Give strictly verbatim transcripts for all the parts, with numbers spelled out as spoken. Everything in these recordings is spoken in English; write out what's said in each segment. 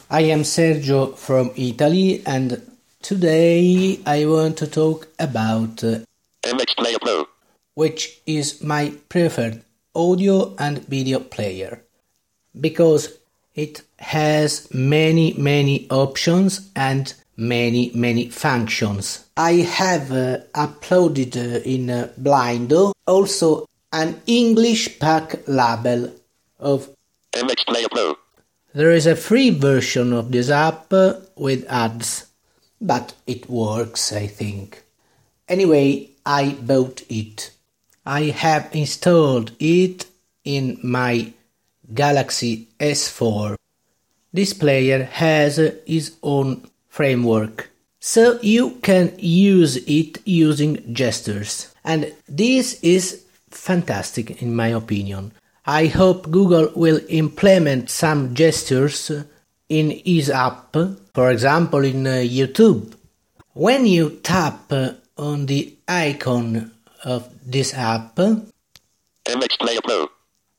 I am Sergio from Italy, and today I want to talk about uh, M X Player Pro, which is my preferred audio and video player, because it has many many options and many many functions. I have uh, uploaded uh, in uh, Blindo also an English pack label of M X Player Pro. There is a free version of this app uh, with ads, but it works, I think. Anyway, I bought it. I have installed it in my Galaxy S four. This player has uh, its own framework, so you can use it using gestures. And this is fantastic in my opinion. I hope Google will implement some gestures in its app, for example in uh, YouTube. When you tap uh, on the icon of this app, M X Player Pro.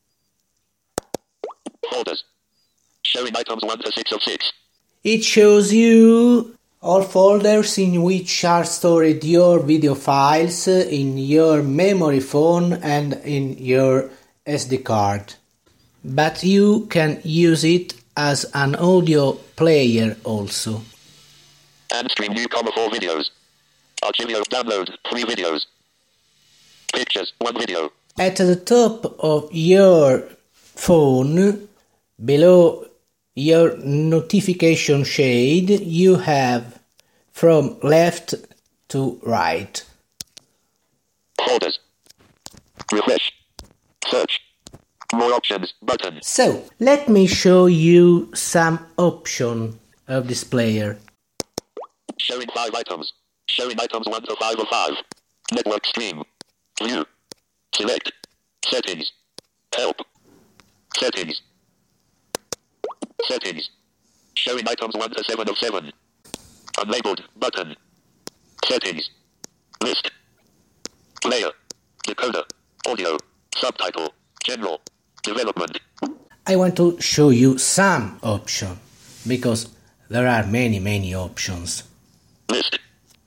Folders. Showing items one to six of six. it shows you all folders in which are stored your video files uh, in your memory foam and in your S D card. But you can use it as an audio player also. And stream new comma four videos. Archivio download three videos. Pictures one video. At the top of your phone, below your notification shade, you have from left to right. Folders. Refresh. Search. More options button. So, let me show you some option of this player. Showing five items. Showing items one to five of five. Network stream. View. Select. Settings. Help. Settings. Settings. Showing items one to seven of seven. Unlabeled button. Settings. List. Player. Decoder. Audio. Subtitle. General. Development. I want to show you some option, because there are many many options. List.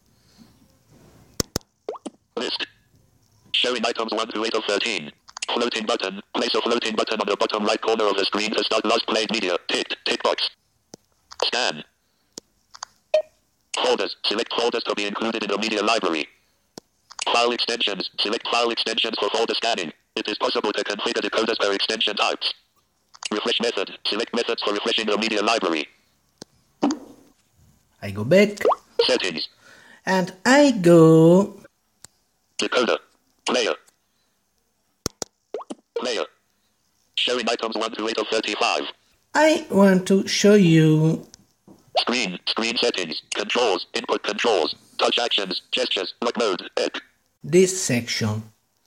List. Showing items one to eight of thirteen. Floating button. Place a floating button on the bottom right corner of the screen to start last played media. Ticked. Tick box. Scan. Folders. Select folders to be included in the media library. File extensions. Select file extensions for folder scanning. It is possible to configure decoders per extension types. Refresh method. Select methods for refreshing the media library. I go back Settings. and I go Decoder. Player. Player. Showing items one to eight of thirty-five. I want to show you Screen. Screen settings. Controls. Input controls. Touch actions. Gestures. Lock mode. Egg. this section.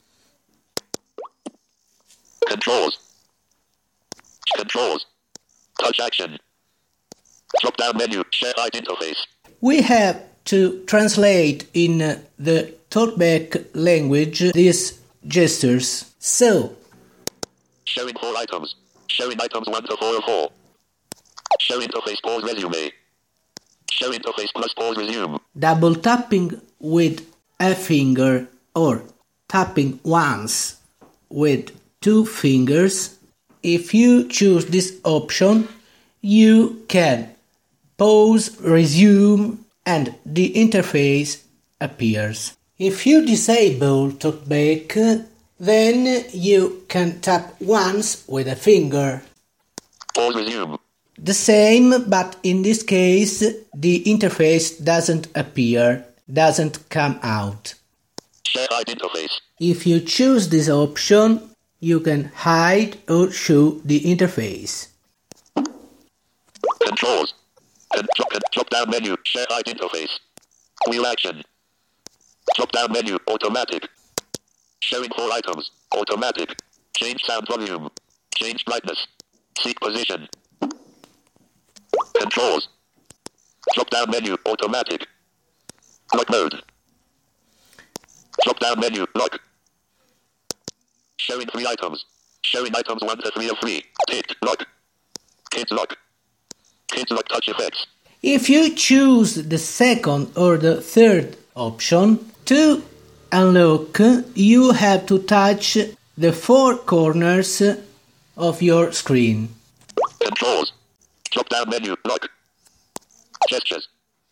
Controls. Controls. Touch action. Drop down menu. Share height interface. We have to translate in uh, the talkback language these gestures. So, Showing four items. Showing items one to four of four. Show interface pause resume. Show interface plus pause resume. double tapping with a finger or tapping once with two fingers. If you choose this option, you can pause, resume, and the interface appears. If you disable talkback, then you can tap once with a finger. Pause resume. The same, but in this case, the interface doesn't appear, doesn't come out. Share height interface. If you choose this option, you can hide or show the interface. Controls. Con- drop, con- drop down menu. Share height interface. Wheel action. Drop down menu. Automatic. Showing four items. Automatic. Change sound volume. Change brightness. Seek position. Controls. Drop down menu. Automatic. Lock mode. Drop down menu. Lock. Showing three items. Showing items one to three of three. Ticked. Lock. Kids lock. Kids Lock touch effects. If you choose the second or the third option, to unlock, you have to touch the four corners of your screen. Controls. Drop down menu. Lock. Gestures.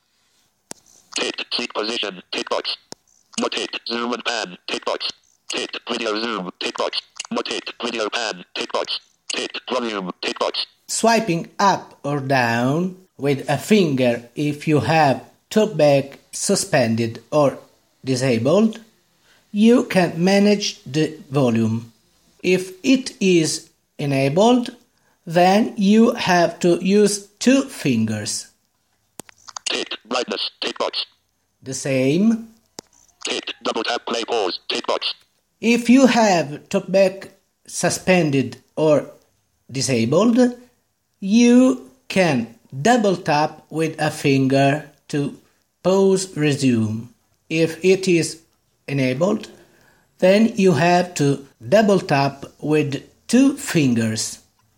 Tick. Seek position. Tick box. No tick. Zoom and pan. Tick box. Tick. Video zoom. Tick box. No tick. Video pan. Tick box. Tick. Volume. Tick box. Swiping up or down with a finger if you have talkback suspended or disabled, you can manage the volume. If it is enabled, then you have to use two fingers. Tick. Brightness. Tick box. The same. Tick. Double tap play pause. Tick box. If you have talkback suspended or disabled, you can double tap with a finger to pause resume. If it is enabled, then you have to double tap with two fingers.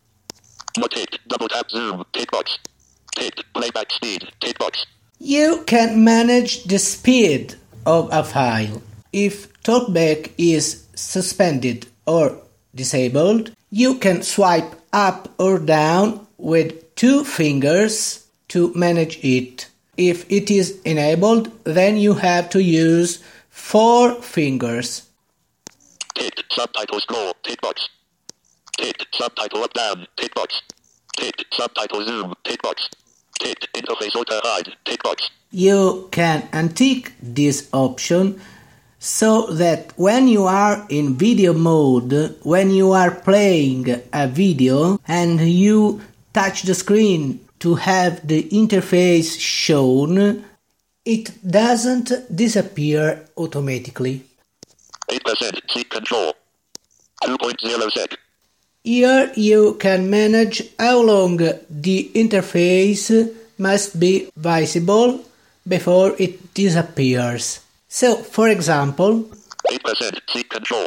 No tick. Double tap zoom. Tick box. Tick. Playback speed. Tick box. You can manage the speed of a file. If talkback is suspended or disabled, you can swipe up or down with two fingers to manage it. If it is enabled, then you have to use four fingers. Tick. Subtitle scroll. Tick box. Tick. Subtitle up down. Tick box. Tick. Subtitle zoom. Tick box. Tick. Interface auto hide. Tick box. You can untick this option so that when you are in video mode, when you are playing a video and you touch the screen to have the interface shown, it doesn't disappear automatically. eight percent seek control. two point zero sec. Here you can manage how long the interface must be visible before it disappears. So, for example, eight percent seek control.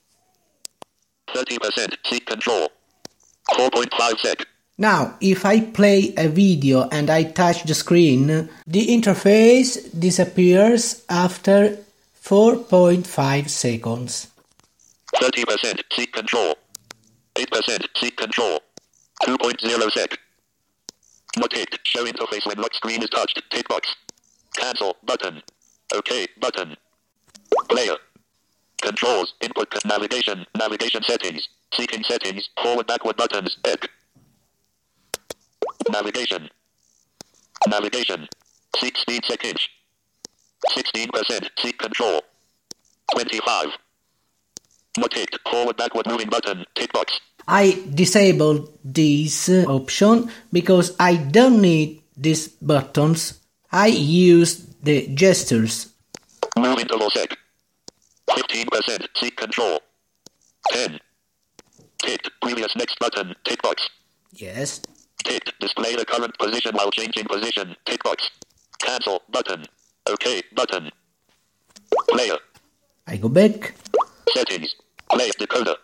thirty percent seek control. four point five sec. now if I play a video and I touch the screen, the interface disappears after four point five seconds. thirty percent seek control. eight percent seek control. two point zero sec. No tick. Show interface when lock screen is touched. Tick box. Cancel button. OK button. Player. Controls. Input. Navigation. Navigation settings. Seeking settings. Forward backward buttons. Egg. Navigation. Navigation. Seek speed sec inch. sixteen percent seek control. twenty-five. No tick. Forward backward moving button. Tick box. I disabled this uh, option because I don't need these buttons. I use the gestures. Move interval sec. fifteen percent seek control. ten. Tick. Previous next button. Tick box. Yes. Tick. Display the current position while changing position. Tick box. Cancel button. OK button. Player. I go back. Settings. Play decoder.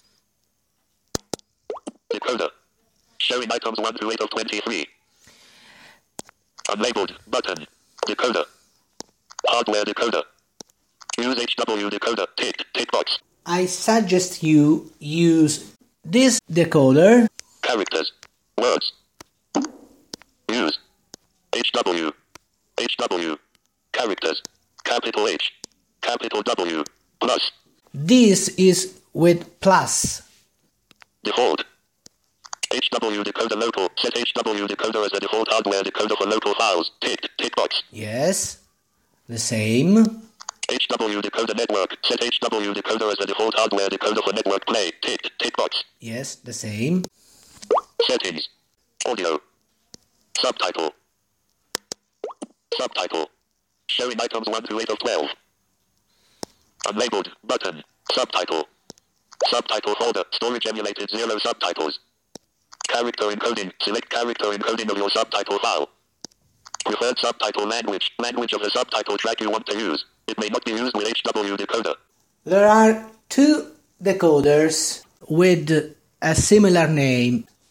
Decoder. Showing items one through eight of twenty-three. Unlabeled button. Decoder. Hardware decoder. Use H W decoder. Tick. Tick box. I suggest you use this decoder. Characters. Words. Use. H W. H W. Characters. Capital H. Capital W. Plus. This is with plus. Default. H W decoder local. Set H W decoder as a default hardware decoder for local files. Tick. Tick box. Yes. The same. H W decoder network. Set H W decoder as a default hardware decoder for network play. Tick. Tick box. Yes, the same. Settings. Audio. Subtitle. Subtitle. Showing items one through eight of twelve. Unlabeled button. Subtitle. Subtitle folder. Storage emulated zero subtitles. Character encoding. Select character encoding of your subtitle file. Preferred subtitle language. Language of the subtitle track you want to use. It may not be used with H W decoder. There are two decoders with a similar name.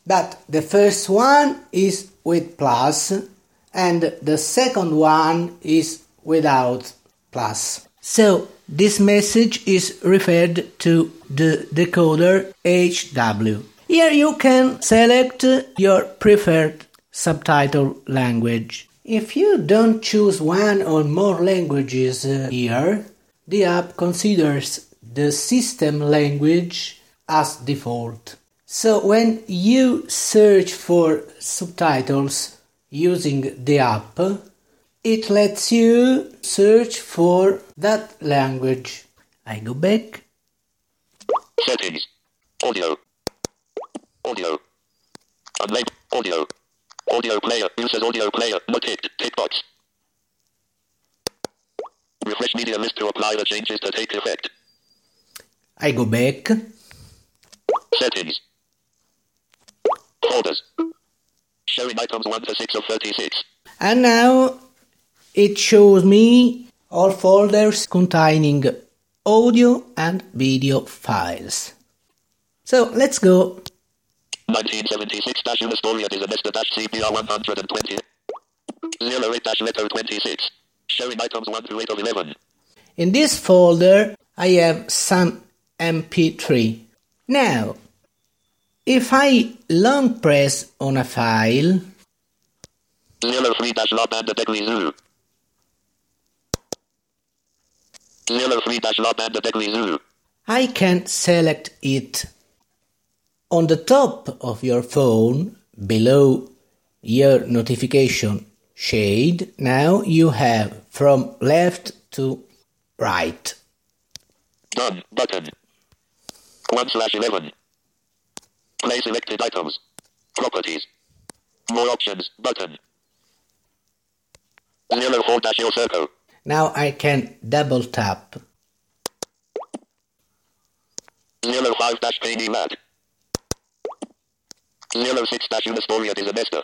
But the first one is with plus and the second one is without plus. So this message is referred to the decoder H W. Here you can select your preferred subtitle language. If you don't choose one or more languages here, the app considers the system language as default. So when you search for subtitles using the app, it lets you search for that language. I go back. Settings. Audio. Audio. Unlabeled. Audio. Audio player. Uses audio player. Not ticked. Tick box. Refresh media list to apply the changes to take effect. I go back. Settings. Folders. Showing items one to six of thirty-six. And now it shows me all folders containing audio and video files. So let's go. nineteen seventy-six Unastoria Disaster C P R one hundred twenty. zero eight Leto twenty-six. Showing items one to eight of eleven. In this folder I have some M P three. Now, if I long press on a file, zero three Log and the Degree Zulu. zero three Log and the Degree Zulu. I can select it. On the top of your phone, below your notification shade, now you have from left to right. Done button. one slash eleven. Play selected items. Properties. More options button. zero four Il Circo. Now I can double tap. zero five Paini Mat. zero six Unastoria Disaster.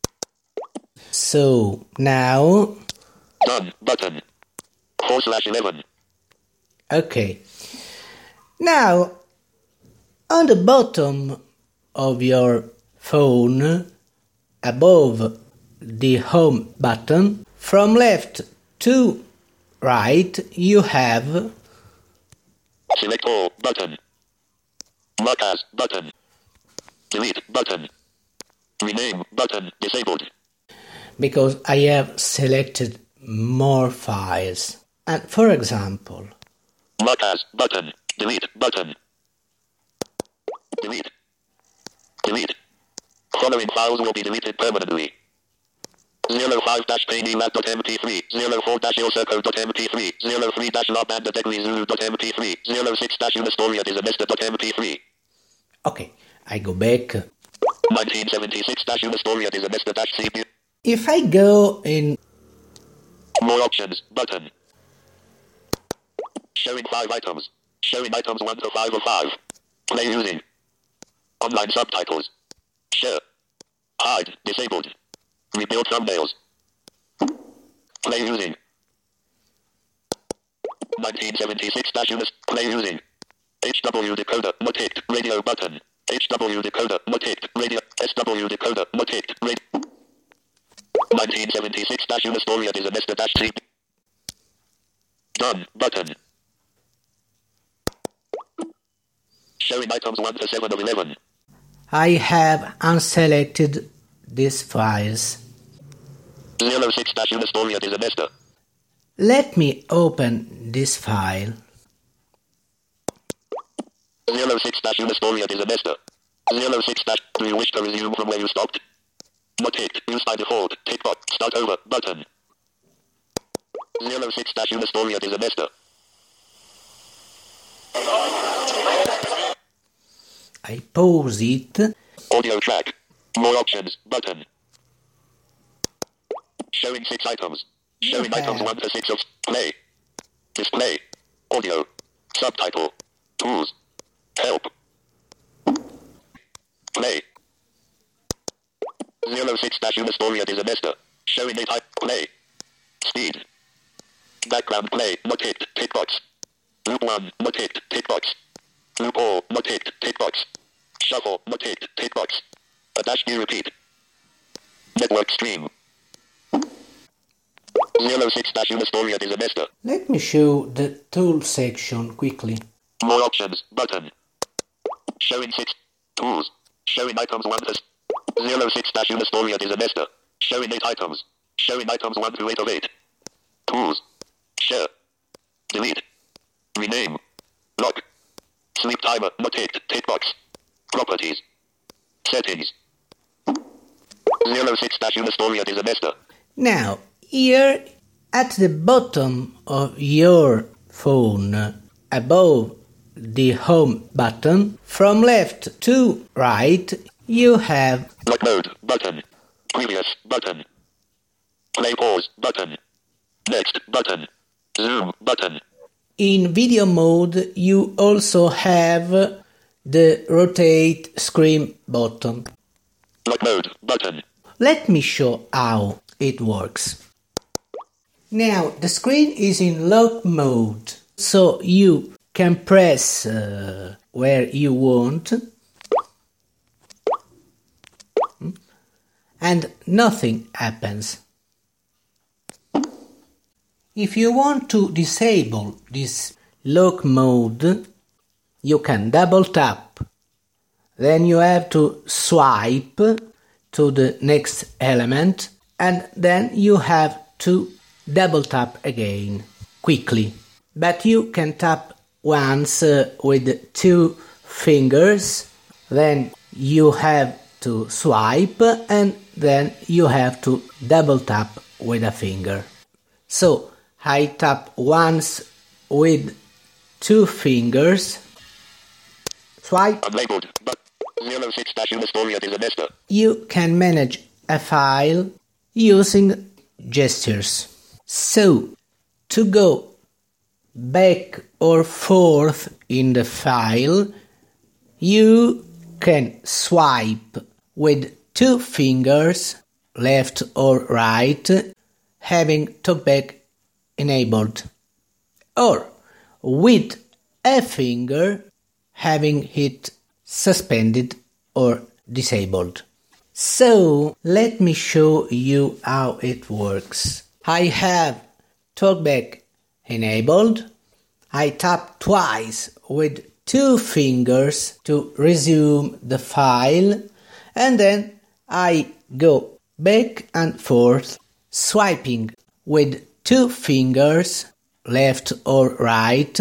So now. Done button. four slash eleven. Okay. Now, on the bottom of your phone, above the home button, from left to right, you have select all button. Mark as button. Delete button. Rename button disabled. Because I have selected more files. And for example, mark as button. Delete button. Delete. Delete. Following files will be deleted permanently. zero five Paini Mat dot M P three. zero four Il Circo dot M P three. zero three Lob and the Degree Zulu dot M P three. zero six Unastoria Disaster dot M P three. Okay, I go back. nineteen seventy-six Unastoria Disaster C P. If I go in more options button. Showing five items. Showing items one to five of five. Play using. Online subtitles. Share. Hide. Disabled. Rebuild thumbnails. Play using. nineteen seventy-six Unas. Play using. H W decoder. Not ticked. Radio button. H W decoder. Not ticked. Radio. S W decoder. Not ticked. Radio. nineteen seventy-six Unastoria Disaster C P. Done button. Showing items one to seven of eleven. I have unselected these files. zero six Unastoria Disaster. Let me open this file. zero six Unastoria Disaster. zero six Do you wish to resume from where you stopped? Not ticked. Use by default. Tick box. Start over. Button. zero six Unastoria Disaster. I pause it. Audio track. More options. Button. Showing six items. Showing Okay. items one to six of play. Display. Audio. Subtitle. Tools. Help. Play. zero six Unastoria Disaster. Showing eight type. Play. Speed. Background play. Not ticked. Tick box. Loop one. Not ticked. Tick box. Loop all. Not ticked. Tick box. Shuffle. Not ticked. Tick box. Attach new repeat. Network stream. zero six dash Unistoria Disamesta. Let me show the tool section quickly. More options. Button. Showing six. Tools. Showing items one to zero six dash Unistoria Disamesta. Showing eight items. Showing items one through eight of eight. Tools. Share. Delete. Rename. Lock. Sleep timer. Not ticked. Tick box. Properties. Settings. zero six dash Unistoria Disamesta. Now, here at the bottom of your phone, above the home button, from left to right, you have Lock mode button. Previous button. Play pause button. Next button. Zoom button. in video mode you also have the rotate screen button. Lock mode button. Let me show how it works. Now the screen is in lock mode, so you can press uh, where you want and nothing happens. If you want to disable this lock mode, you can double tap. Then you have to swipe to the next element and then you have to double tap again quickly. But you can tap once uh, with two fingers, then you have to swipe and then you have to double tap with a finger. So I tap once with two fingers, swipe. Unlabeled, but zero six dash Unistoria Disamesta. You can manage a file using gestures. So, to go back or forth in the file, you can swipe with two fingers, left or right, having talkback enabled, or with a finger, having it suspended or disabled. So, let me show you how it works. I have talkback enabled. I tap twice with two fingers to resume the file, and then I go back and forth, swiping with two fingers, left or right.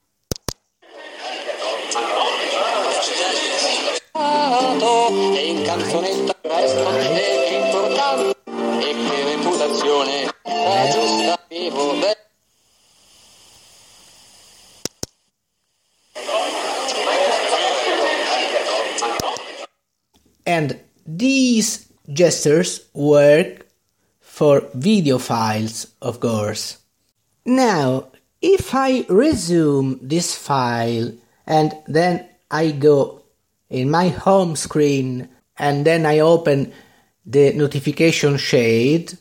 And these gestures work for video files, of course. Now, if I resume this file and then I go in my home screen and then I open the notification shade.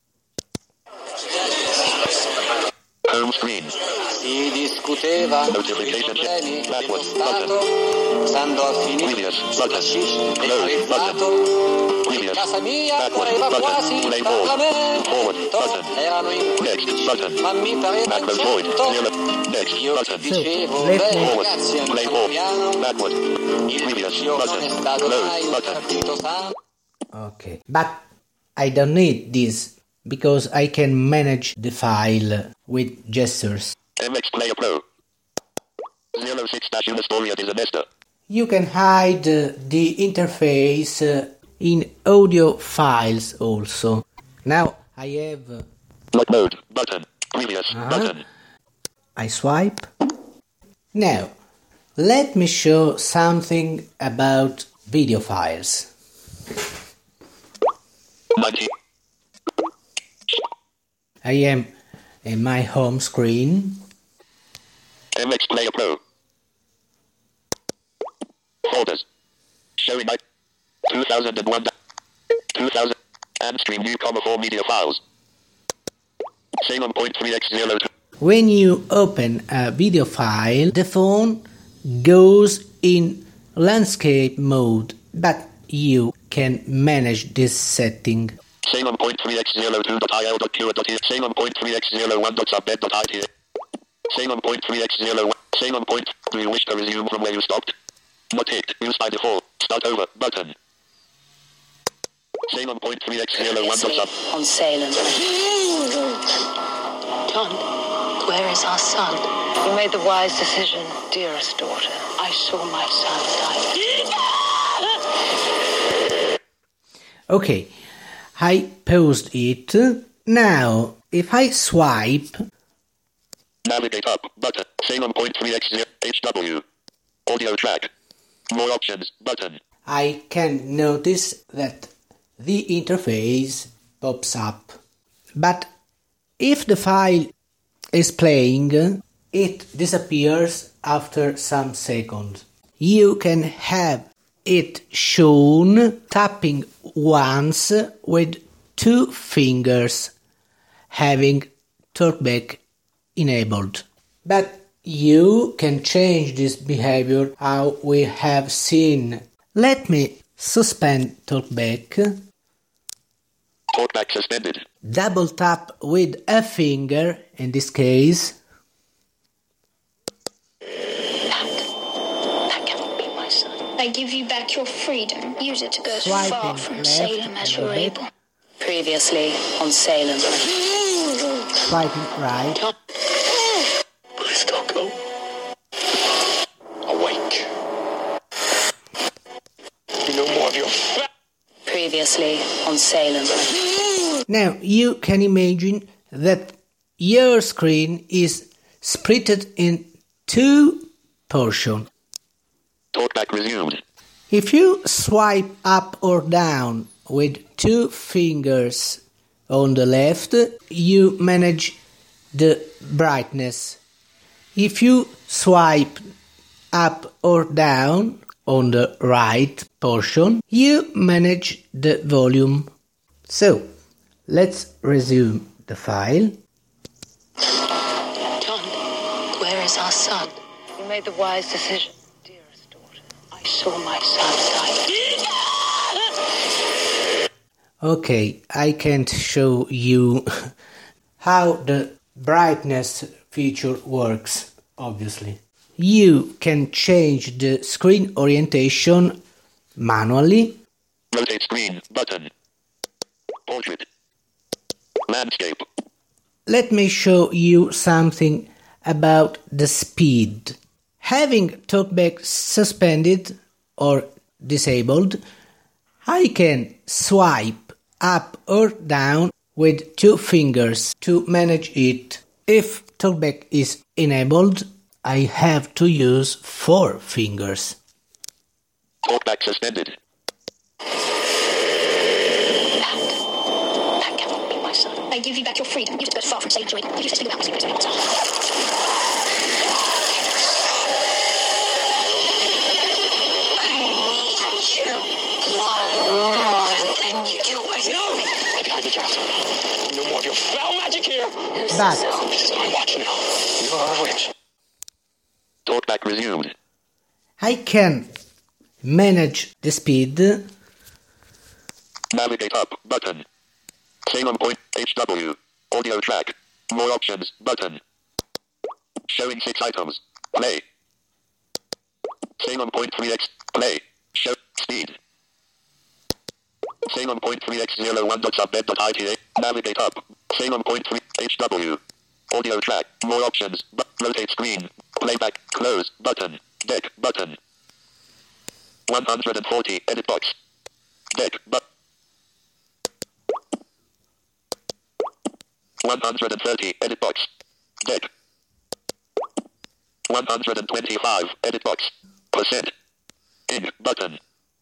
Home screen. Si discuteva Notification problemi check. Backward Stato, stando a finire Previous button. e Close button. Previous. casa mia Backward pareva button. quasi Play Parlamento, Forward button. erano in Next button. ma mi pareva Macro void. cento. Zero. Next Io button. dicevo, let beh me- ragazzi, Play andiamo piano, forward. Backward. il Previous vecchio non è button. stato mai Close un button. partito sano. Okay, but I don't need this because I can manage the file with gestures. M X Player Pro. zero six dash Unistoria Disamesta. You can hide uh, the interface uh, in audio files also. Now I have, uh, Lock mode button. Previous Uh-huh. button. I swipe. Now, let me show something about video files. ninety. I am in my home screen. M X Player Pro. Folders. Showing my two thousand one. two thousand. And stream new comma four media files. Salem point three x zero two. When you open a video file, the phone goes in landscape mode, but you can manage this setting. Salem point three x zero two dot I L dot Q dot here. Salem point three x zero one dot subbed dot I T. Salem point three x zero one. Salem point. Do you wish to resume from where you stopped? Not ticked. Use by default. Start over. Button. Salem point three x zero one dot sub. On Salem. John, where is our son? You made the wise decision, dearest daughter. I saw my son die. Okay, I paused it. Now, if I swipe... Navigate up. Button. Salem point three x zero H W. Audio track. More options. Button. I can notice that the interface pops up. But if the file is playing, it disappears after some seconds. You can have it shown tapping once with two fingers, having talkback enabled. But you can change this behavior how we have seen. Let me suspend talkback. Talkback suspended. Double tap with a finger, in this case. That, that cannot be my son. I give you back your freedom. Use it to go as Swiping far from left Salem as a you're bit. able. Previously on Salem. Swiping right. John, Please don't go. Awake. No more of your fa- previously on Salem. Now you can imagine that your screen is split in two portions. Talkback resumed. If you swipe up or down with two fingers on the left, you manage the brightness. If you swipe up or down on the right portion, you manage the volume. So, let's resume the file. John, where is our son? You made the wise decision, dearest daughter. I saw my son die. Okay, I can't show you how the brightness feature works, obviously. You can change the screen orientation manually. Rotate screen. Button. Portrait. Landscape. Let me show you something about the speed. Having talkback suspended or disabled, I can swipe up or down with two fingers to manage it. If talkback is enabled, I have to use four fingers. Talkback suspended. That, that cannot be my son. I give you back your freedom. Use it to go as far from Salem as you're able. Use it to speak about No more of your foul magic here. But This is my watch now. You are a witch. Talkback resumed. I can manage the speed. Navigate up. Button. Salem point H W. Audio track. More options. Button. Showing six items. Play. Salem point three x. Play. Show. Speed. Salem point three x zero one dot subbed dot I T A. Navigate up. Salem point three H W. Audio track. More options. Bu- rotate screen. Playback. Close. Button. Deck. Button. one hundred forty. Edit box. Deck. But. one hundred thirty. Edit box. Deck. one hundred twenty-five. Edit box. Percent. In. Button.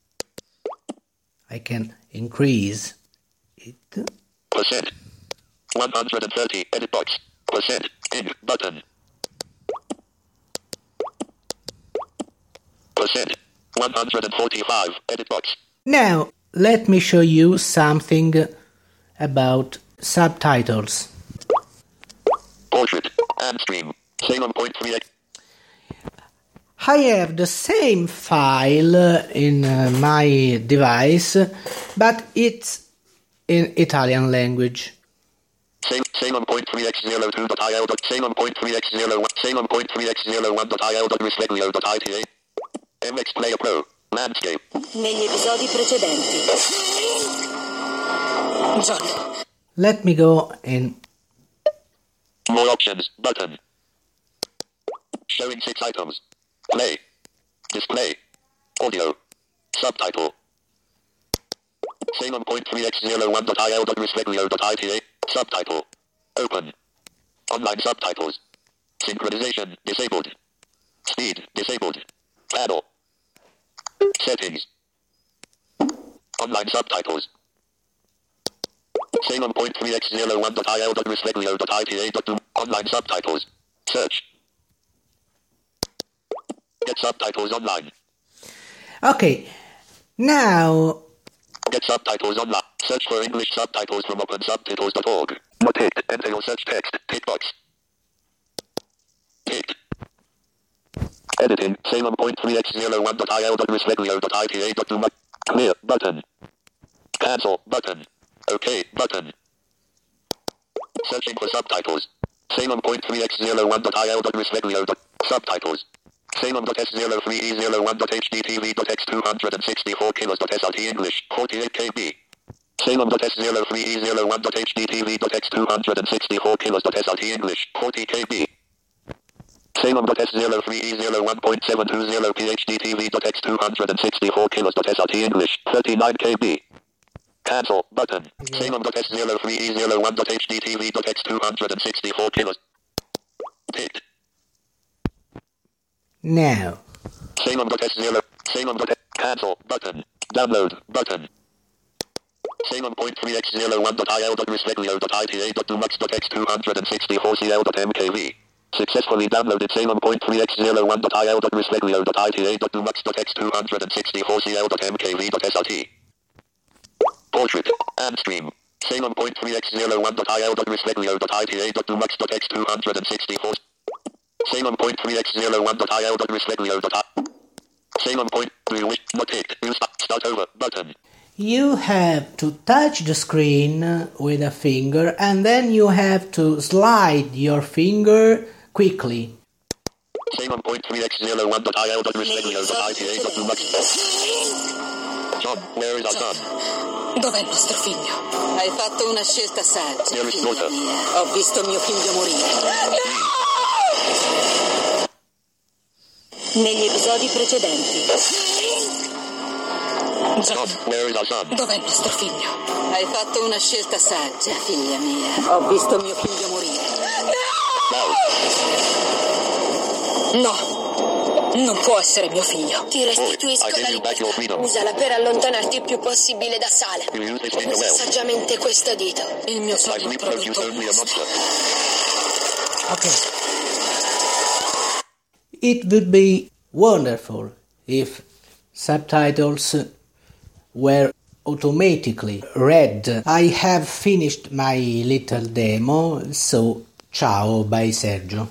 I can increase it. Percent. one hundred thirty. Edit box. Percent. In. Button. Percent. one hundred forty-five. Edit box. Now, let me show you something about subtitles. Portrait. And stream. Salem point three x. I have the same file in uh, my device, but it's in Italian language. Same, same on point three x zero two dot I L dot same on point three x zero one same on point three x zero one dot I L dot risveglio dot I T A M X Player Pro Landscape. Negli episodi precedenti. John. Let me go in. More options button. Showing six items. Play. Display. Audio. Subtitle. Same on point three x zero one dot I L dot risveglio dot I T A Subtitle. Open. Online subtitles. Synchronization disabled. Speed disabled. Panel. Settings. Online subtitles. Same on point three x zero one dot I L dot risveglio dot I T A dot Online subtitles. Search. Get subtitles online. Okay, now get subtitles online. Search for English subtitles from open subtitles dot org. Not ticked. Enter your search text. Tick box. Ticked. Editing. Same on point three x zero one dot I L dot risveglio dot I T A dot Clear button. Cancel button. OK button. Searching for subtitles. Same on point three x zero one dot I L dot risveglio dot Subtitles. Same on S zero three E zero one H D T V X two sixty-four kilos S L T English forty-eight K B. Same on S zero three E zero one H D T V X two sixty-four kilos S L T English forty K B. Same on S zero three E zero one point seven two zero P H D T V X two sixty-four kilos S L T English thirty-nine K B. Cancel button. Same on S zero three E zero one H D T V X two sixty-four kilos. Ticked. Now. Same on S zero. Same on cancel button. Download button. Same on point three x zero one I L risveglio I T A Numux X two sixty-four C L M K V. Successfully downloaded. Same on point three x zero one I L risveglio I T A Numux X two sixty-four C L M K V S L T. Portrait and stream. Same on point three x zero one I L risveglio I T A Numux X two sixty-four. Same on point three x zero one I L risveglio I. Same on point. Do you wish not ticked? Use start over button. You have to touch the screen with a finger and then you have to slide your finger quickly. Same on point three x zero one I L risveglio I T A Numux. John, where is our son? Dov'è il nostro figlio? Hai fatto una scelta saggia, figlia mia. Ho visto mio figlio morire. No! Negli episodi precedenti. John, where is our son? Dov'è il nostro figlio? Hai fatto una scelta saggia, figlia mia. Ho visto mio figlio morire. No! No! Non può essere mio figlio. Ti restituisco la libertà. Usala per allontanarti il più possibile da Salem. Usa saggiamente questo dito. Il mio sogno è prodotto. Okay. It would be wonderful if subtitles were automatically read. I have finished my little demo, so ciao by Sergio.